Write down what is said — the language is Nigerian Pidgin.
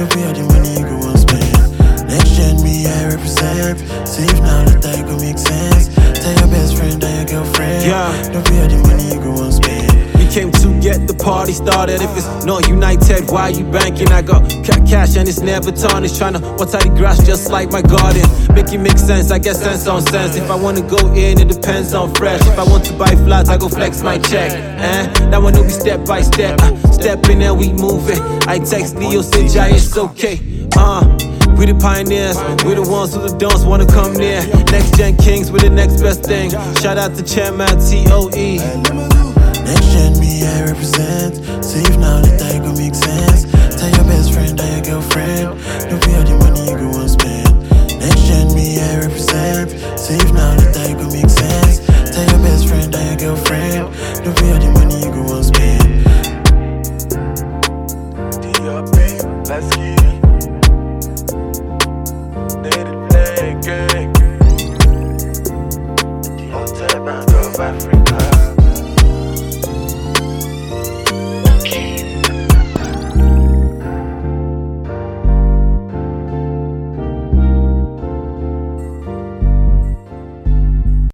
Don't pay all the money you go and spend. Next gen me, I represent. Save now, let that go make sense. Tell your best friend and your girlfriend. Don't pay all the money you go and spend. We came to get the party started. If it's not united, why you banking? I got cash and it's never tarnished. Tryna water the grass just like my garden. Make it make sense, I get sense on sense. If I wanna go in, it depends on fresh. If I want to buy flats, I go flex my check. That one will be step by step. Step in and we move it. I text Leo, say Jai, it's okay. We the pioneers, we the ones who the don't wanna come near. Next gen kings, we the next best thing. Shout out to Chairman TOE. Next gen me, I represent. Save now, let that go make sense. Tell your best friend and your girlfriend.